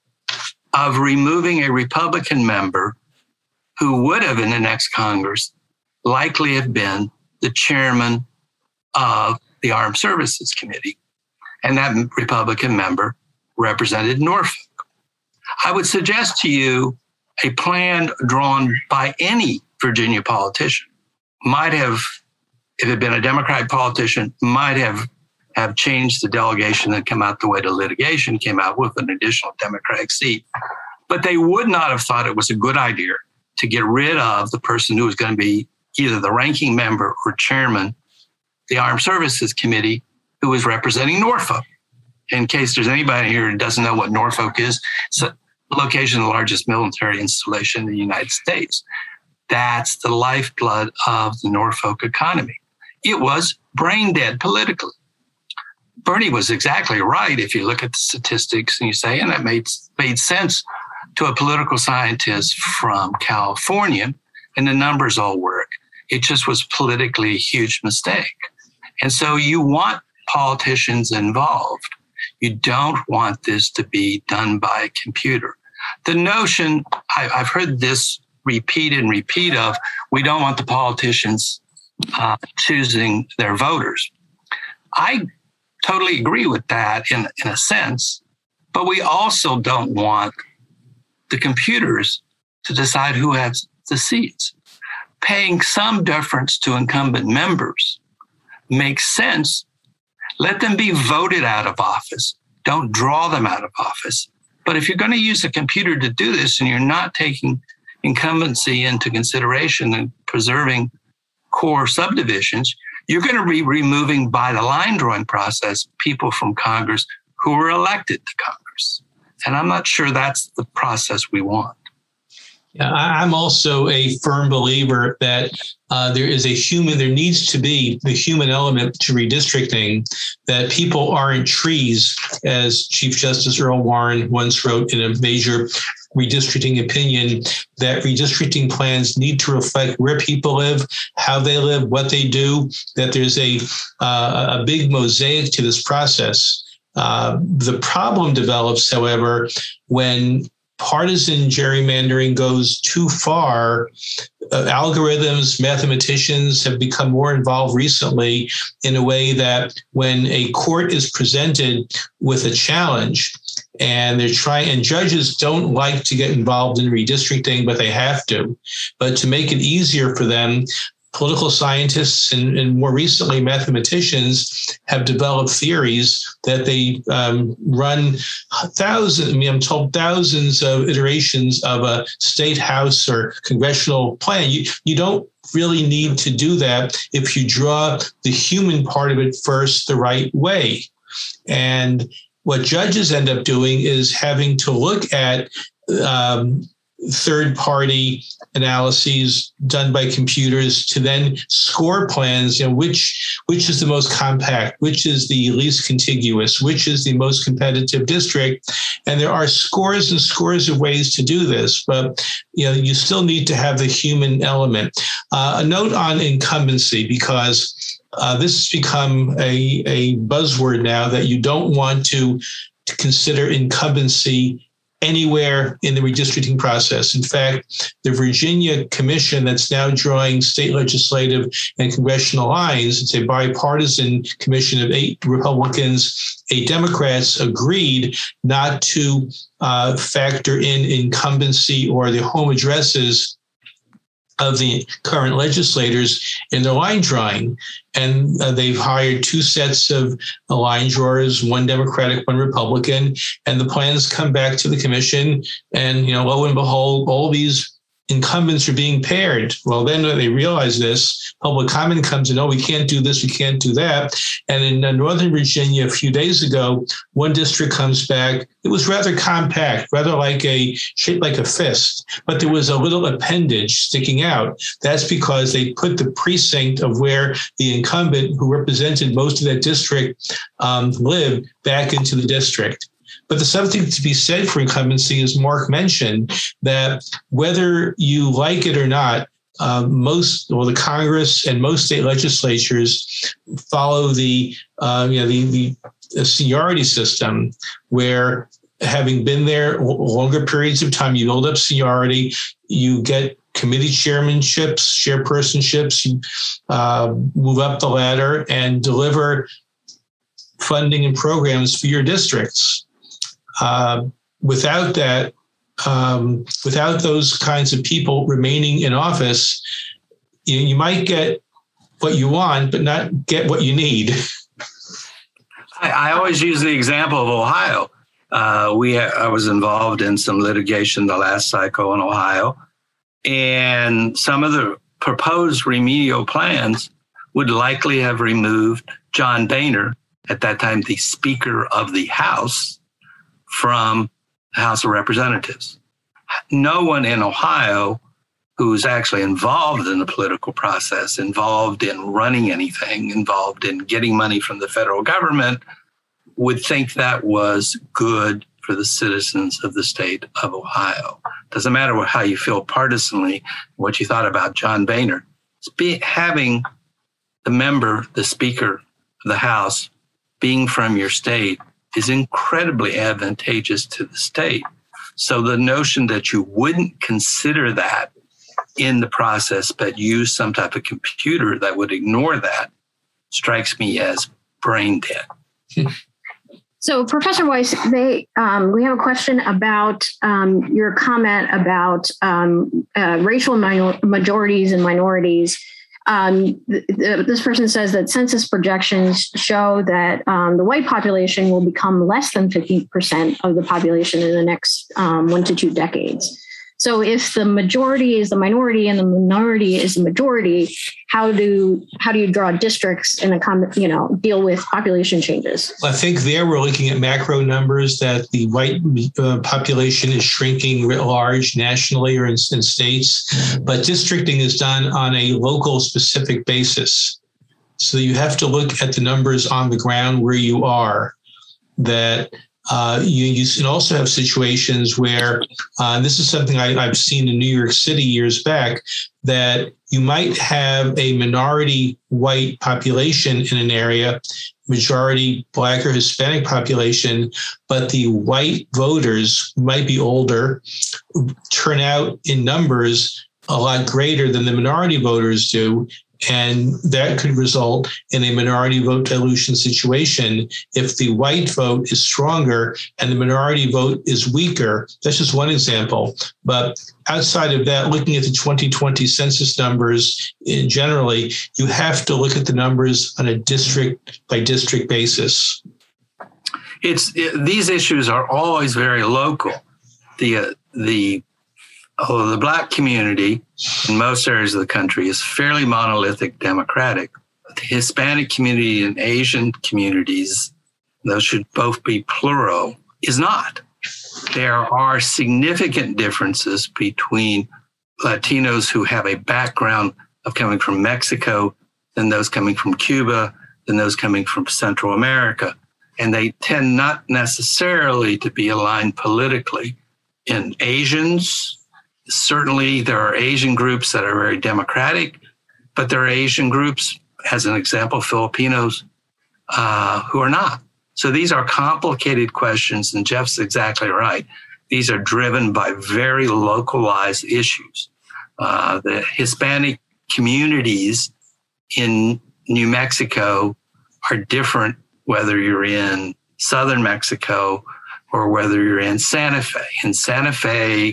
of removing a Republican member who would have in the next Congress likely have been the chairman of the Armed Services Committee. And that Republican member represented Norfolk. I would suggest to you a plan drawn by any Virginia politician might have, if it had been a Democratic politician, might have have changed the delegation and come out the way the litigation came out with an additional Democratic seat. But they would not have thought it was a good idea to get rid of the person who was going to be either the ranking member or chairman, the Armed Services Committee, who was representing Norfolk. In case there's anybody here who doesn't know what Norfolk is, it's the location of the largest military installation in the United States. That's the lifeblood of the Norfolk economy. It was brain dead politically. Bernie was exactly right if you look at the statistics and you say, and that made, made sense to a political scientist from California, and the numbers all work. It just was politically a huge mistake. And so you want politicians involved. You don't want this to be done by a computer. The notion, I, I've heard this repeat and repeat of, we don't want the politicians uh, choosing their voters. I totally agree with that in, in a sense, but we also don't want the computers to decide who has the seats. Paying some deference to incumbent members makes sense. Let them be voted out of office. Don't draw them out of office. But if you're going to use a computer to do this and you're not taking incumbency into consideration and preserving core subdivisions, you're going to be removing by the line drawing process people from Congress who were elected to Congress. And I'm not sure that's the process we want. Yeah, I'm also a firm believer that uh, there is a human, there needs to be the human element to redistricting, that people aren't trees, as Chief Justice Earl Warren once wrote in a major redistricting opinion, that redistricting plans need to reflect where people live, how they live, what they do, that there's a, uh, a big mosaic to this process. Uh, the problem develops, however, when partisan gerrymandering goes too far. Uh, algorithms, mathematicians have become more involved recently in a way that when a court is presented with a challenge and they're trying, and judges don't like to get involved in redistricting, but they have to. But to make it easier for them, political scientists and, and more recently mathematicians have developed theories that they um, run thousands, I mean, I'm told thousands of iterations of a state house or congressional plan. You, you don't really need to do that if you draw the human part of it first the right way. And what judges end up doing is having to look at um, third-party analyses done by computers to then score plans, you know, which which is the most compact, which is the least contiguous, which is the most competitive district. And there are scores and scores of ways to do this, but you know, you still need to have the human element. Uh, a note on incumbency, because uh, this has become a, a buzzword now, that you don't want to, to consider incumbency anywhere in the redistricting process. In fact, the Virginia Commission that's now drawing state legislative and congressional lines, it's a bipartisan commission of eight Republicans, eight Democrats, agreed not to uh, factor in incumbency or the home addresses of the current legislators in their line drawing. And uh, they've hired two sets of uh, line drawers, one Democratic, one Republican, and the plans come back to the commission. And, you know, lo and behold, all these incumbents are being paired. Well, then when they realize this, public comment comes in, oh, we can't do this, we can't do that. And in uh, Northern Virginia, a few days ago, one district comes back. It was rather compact, rather like a shaped like a fist, but there was a little appendage sticking out. That's because they put the precinct of where the incumbent who represented most of that district um, lived back into the district. But there's something to be said for incumbency, as Mark mentioned, that whether you like it or not, uh, most, well, the Congress and most state legislatures follow the, uh, you know, the, the seniority system, where having been there longer periods of time, you build up seniority, you get committee chairmanships, chairpersonships, you uh, move up the ladder and deliver funding and programs for your districts. Uh, without that, um, without those kinds of people remaining in office, you, you might get what you want, but not get what you need. I, I always use the example of Ohio. Uh, we I was involved in some litigation the last cycle in Ohio, and some of the proposed remedial plans would likely have removed John Boehner, at that time the Speaker of the House, from the House of Representatives. No one in Ohio who's actually involved in the political process, involved in running anything, involved in getting money from the federal government, would think that was good for the citizens of the state of Ohio. Doesn't matter what, how you feel partisanly, what you thought about John Boehner. Be, having the member, the Speaker of the House, being from your state is incredibly advantageous to the state. So the notion that you wouldn't consider that in the process, but use some type of computer that would ignore that, strikes me as brain dead. So, Professor Weiss, they, um, we have a question about um, your comment about um, uh, racial minor- majorities and minorities. Um, th- th- this person says that census projections show that um, the white population will become less than fifty percent of the population in the next um, one to two decades. So if the majority is the minority and the minority is the majority, how do how do you draw districts and you know deal with population changes? I think there we're looking at macro numbers that the white uh, population is shrinking writ large nationally or in, in states, but districting is done on a local specific basis. So you have to look at the numbers on the ground where you are. That Uh, you, you can also have situations where, uh, and this is something I, I've seen in New York City years back, that you might have a minority white population in an area, majority Black or Hispanic population, but the white voters who might be older turn out in numbers a lot greater than the minority voters do. And that could result in a minority vote dilution situation if the white vote is stronger and the minority vote is weaker. That's just one example. But outside of that, looking at the twenty twenty census numbers in generally, you have to look at the numbers on a district by district basis. It's it, these issues are always very local. The uh, the Although the Black community in most areas of the country is fairly monolithic Democratic, the Hispanic community and Asian communities, those should both be plural, is not. There are significant differences between Latinos who have a background of coming from Mexico than those coming from Cuba, than those coming from Central America. And they tend not necessarily to be aligned politically. In Asians, certainly, there are Asian groups that are very democratic, but there are Asian groups, as an example, Filipinos, uh, who are not. So these are complicated questions, and Jeff's exactly right. These are driven by very localized issues. Uh, the Hispanic communities in New Mexico are different whether you're in southern Mexico or whether you're in Santa Fe. In Santa Fe,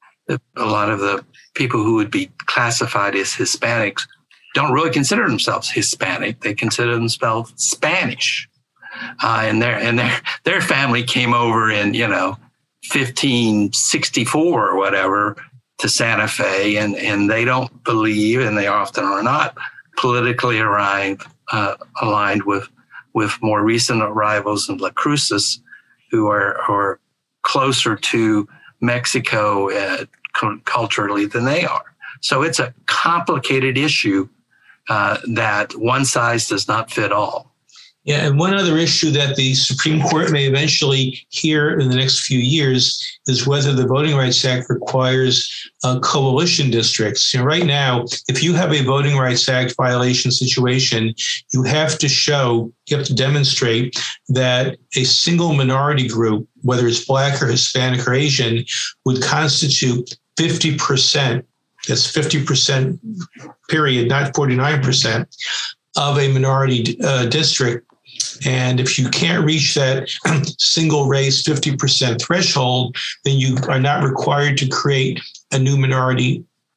a lot of the people who would be classified as Hispanics don't really consider themselves Hispanic. They consider themselves Spanish. Uh, and their and their their family came over in, you know, fifteen sixty-four or whatever to Santa Fe, and, and they don't believe, and they often are not, politically aligned, uh, aligned with with more recent arrivals in La Cruces, who are, are closer to Mexico uh, culturally than they are. So it's a complicated issue uh, that one size does not fit all. Yeah, and one other issue that the Supreme Court may eventually hear in the next few years is whether the Voting Rights Act requires uh, coalition districts. You know, right now, if you have a Voting Rights Act violation situation, you have to show, you have to demonstrate that a single minority group, whether it's Black or Hispanic or Asian, would constitute fifty percent, that's fifty percent period, not forty-nine percent, of a minority uh, district. And if you can't reach that single race fifty percent threshold, then you are not required to create a new minority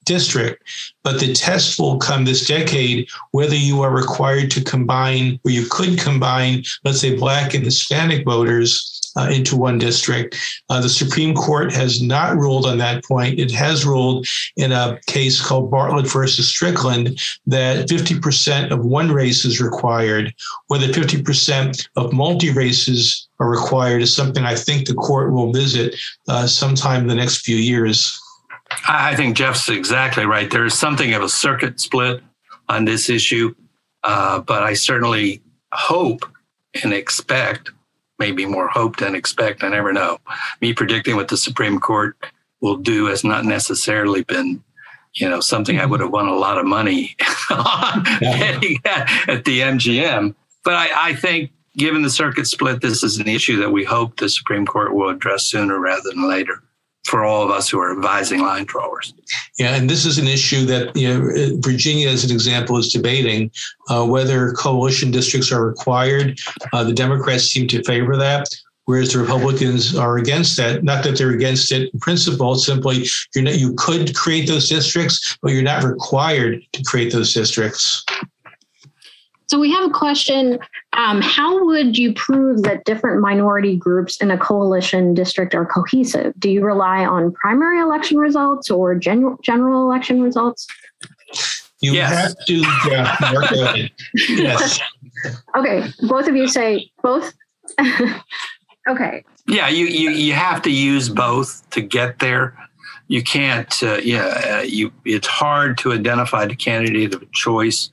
district. But the test will come this decade whether you are required to combine, or you could combine, let's say, Black and Hispanic voters uh, into one district. Uh, the Supreme Court has not ruled on that point. It has ruled in a case called Bartlett versus Strickland that fifty percent of one race is required. Whether fifty percent of multi-races are required is something I think the court will visit uh, sometime in the next few years. I think Jeff's exactly right. There is something of a circuit split on this issue, uh, but I certainly hope and expect, maybe more hope than expect, I never know. Me predicting what the Supreme Court will do has not necessarily been, you know, something I would have won a lot of money on getting at, at the M G M. But I, I think, given the circuit split, this is an issue that we hope the Supreme Court will address sooner rather than later for all of us who are advising line drawers. Yeah, and this is an issue that, you know, Virginia, as an example, is debating uh, whether coalition districts are required. Uh, the Democrats seem to favor that, whereas the Republicans are against that. Not that they're against it in principle, it's simply you're not, you could create those districts, but you're not required to create those districts. So we have a question. Um, how would you prove that different minority groups in a coalition district are cohesive? Do you rely on primary election results or general general election results? You yes. have to, yeah, Mark, go ahead. Yes. Okay, both of you say both. Okay. Yeah, you, you you have to use both to get there. You can't. Uh, yeah, uh, you. It's hard to identify the candidate of choice.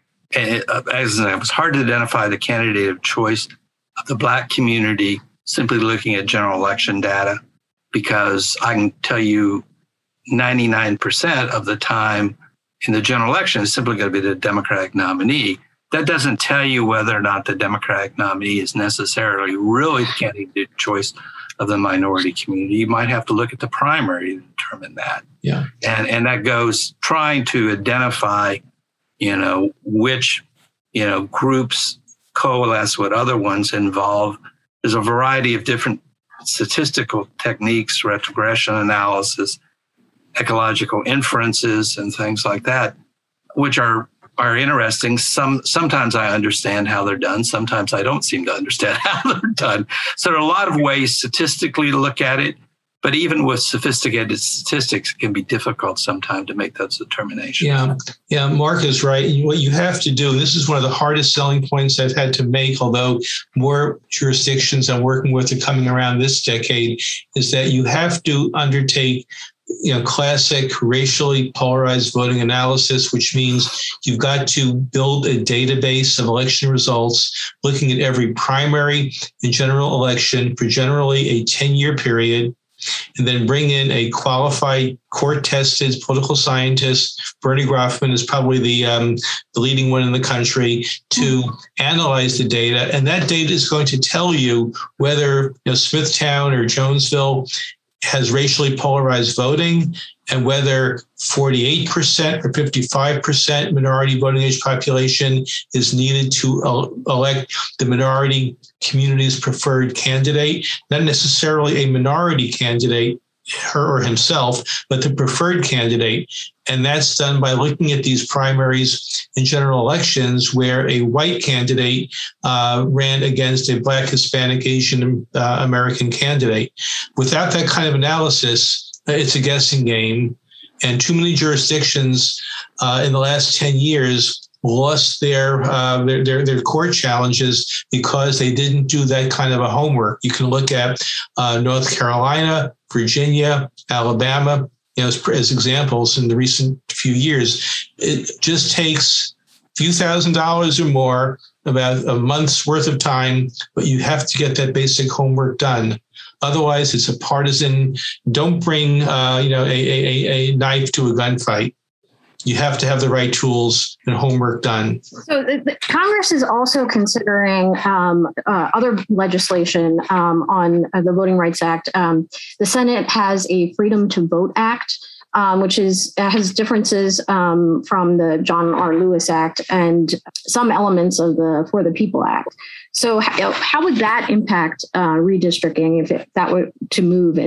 And it, uh, as it was hard to identify the candidate of choice of the Black community simply looking at general election data, because I can tell you ninety-nine percent of the time in the general election is simply going to be the Democratic nominee. That doesn't tell you whether or not the Democratic nominee is necessarily really the candidate of choice of the minority community. You might have to look at the primary to determine that. Yeah. And, and that goes trying to identify, you know, which, you know, groups coalesce with other ones involved. There's a variety of different statistical techniques, retrogression analysis, ecological inferences, and things like that, which are are interesting. Some sometimes I understand how they're done. Sometimes I don't seem to understand how they're done. So there are a lot of ways statistically to look at it. But even with sophisticated statistics, it can be difficult sometimes to make those determinations. Yeah, yeah, Mark is right. What you have to do, and this is one of the hardest selling points I've had to make, although more jurisdictions I'm working with are coming around this decade, is that you have to undertake, you know, classic racially polarized voting analysis, which means you've got to build a database of election results, looking at every primary and general election for generally a ten-year period, and then bring in a qualified, court-tested political scientist. Bernie Grofman is probably the, um, the leading one in the country to analyze the data. And that data is going to tell you whether, you know, Smithtown or Jonesville has racially polarized voting, and whether forty-eight percent or fifty-five percent minority voting age population is needed to elect the minority community's preferred candidate, not necessarily a minority candidate, her or himself, but the preferred candidate. And that's done by looking at these primaries in general elections where a white candidate uh, ran against a Black, Hispanic, Asian uh, American candidate. Without that kind of analysis, it's a guessing game. And too many jurisdictions uh, in the last ten years lost their, uh, their their their court challenges because they didn't do that kind of a homework. You can look at uh, North Carolina, Virginia, Alabama, you know, as, as examples in the recent few years. It just takes a few thousand dollars or more, about a month's worth of time, but you have to get that basic homework done. Otherwise, it's a partisan. Don't bring, uh, you know, a, a, a knife to a gunfight. You have to have the right tools and homework done. So the, the Congress is also considering um, uh, other legislation um, on uh, the Voting Rights Act. Um, the Senate has a Freedom to Vote Act, um, which is uh, has differences um, from the John R. Lewis Act and some elements of the For the People Act. So how, how would that impact uh, redistricting if it, that were to move in the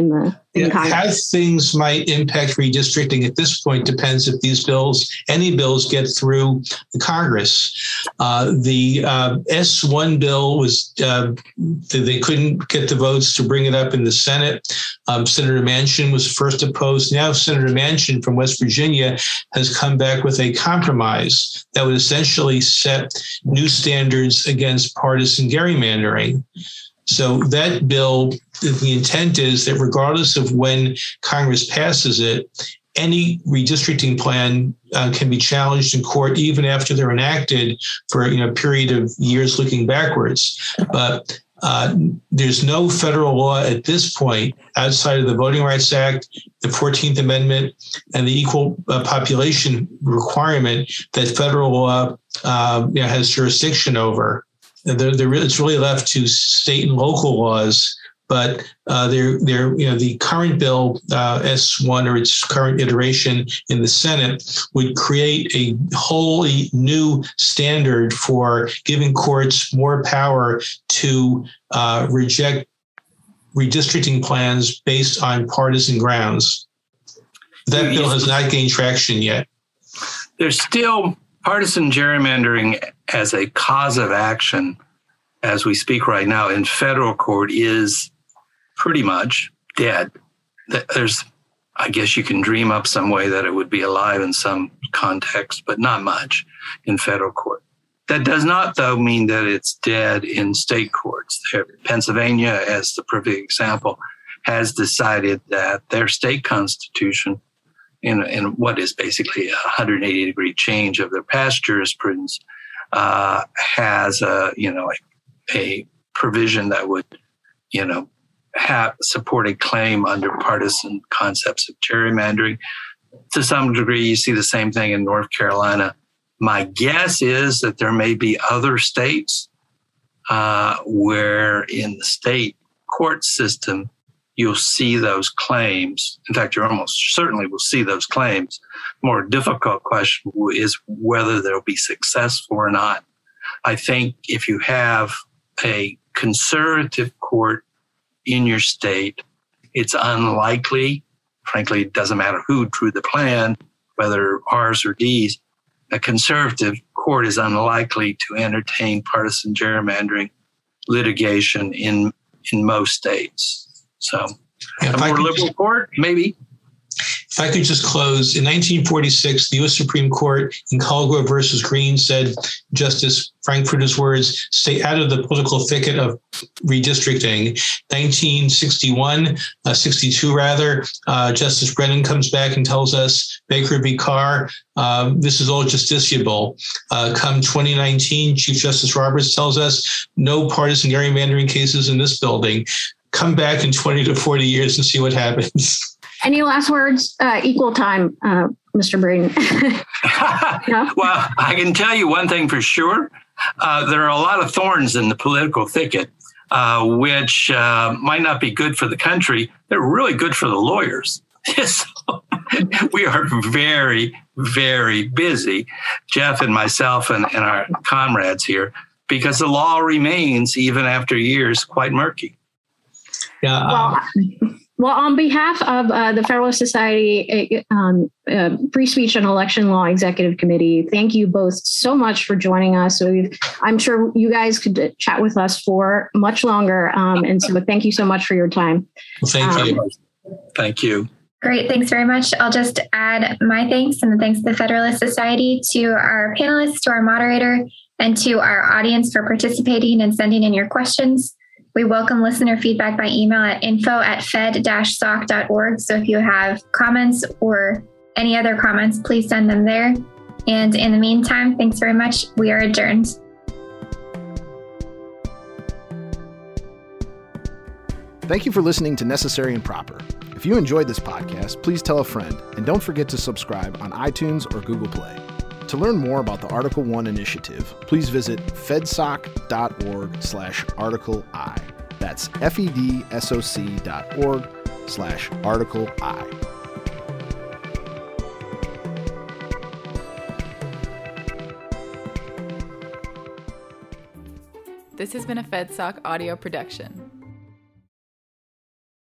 in Yeah, Congress. how things might impact redistricting at this point depends if these bills, any bills, get through the Congress. Uh, the uh, S one bill was, uh, they couldn't get the votes to bring it up in the Senate. Um, Senator Manchin was first opposed. Now Senator Manchin from West Virginia has come back with a compromise that would essentially set new standards against partisan gerrymandering. So that bill, the intent is that regardless of when Congress passes it, any redistricting plan uh, can be challenged in court even after they're enacted for you know, a period of years looking backwards. But uh, there's no federal law at this point outside of the Voting Rights Act, the fourteenth Amendment, and the equal uh, population requirement that federal law uh, you know, has jurisdiction over. They're, they're, it's really left to state and local laws, but uh, they're, they're, you know, the current bill, uh, S one, or its current iteration in the Senate, would create a wholly new standard for giving courts more power to uh, reject redistricting plans based on partisan grounds. That bill has not gained traction yet. There's still partisan gerrymandering as a cause of action as we speak right now in federal court is pretty much dead. There's, I guess you can dream up some way that it would be alive in some context, but not much in federal court. That does not, though, mean that it's dead in state courts. Pennsylvania, as the perfect example, has decided that their state constitution, in, in what is basically a one hundred eighty degree change of their past jurisprudence, uh, has a, you know, a, a provision that would, you know, have support a claim under partisan concepts of gerrymandering. To some degree, you see the same thing in North Carolina. My guess is that there may be other states uh, where in the state court system, you'll see those claims. In fact, you almost certainly will see those claims. More difficult question is whether they'll be successful or not. I think if you have a conservative court in your state, it's unlikely, frankly, it doesn't matter who drew the plan, whether R's or D's, a conservative court is unlikely to entertain partisan gerrymandering litigation in in most states. So yeah, a more liberal just, court, maybe. If I could just close, in nineteen forty-six, the U S Supreme Court in Colgrove versus Green said, Justice Frankfurter's words, stay out of the political thicket of redistricting. nineteen sixty-one, uh, sixty-two rather, uh, Justice Brennan comes back and tells us, Baker v. Carr, uh, this is all justiciable. Uh, come twenty nineteen, Chief Justice Roberts tells us, no partisan gerrymandering cases in this building. Come back in twenty to forty years and see what happens. Any last words? Uh, equal time, uh, Mister Braden. No? Well, I can tell you one thing for sure. Uh, there are a lot of thorns in the political thicket, uh, which uh, might not be good for the country. They're really good for the lawyers. So we are very, very busy, Jeff and myself and, and our comrades here, because the law remains, even after years, quite murky. Yeah. Well, Well, on behalf of uh, the Federalist Society um, uh, Free Speech and Election Law Executive Committee, thank you both so much for joining us. So we've, I'm sure you guys could chat with us for much longer. Um, and so thank you so much for your time. Thank um, you. Thank you. Great. Thanks very much. I'll just add my thanks and the thanks of the Federalist Society to our panelists, to our moderator, and to our audience for participating and sending in your questions. We welcome listener feedback by email at info at fed dash soc dot org. So if you have comments or any other comments, please send them there. And in the meantime, thanks very much. We are adjourned. Thank you for listening to Necessary and Proper. If you enjoyed this podcast, please tell a friend, and don't forget to subscribe on iTunes or Google Play. To learn more about the Article one initiative, please visit fedsoc.org slash Article I. That's F-E-D-S-O-C dot org slash Article I. This has been a FedSoc audio production.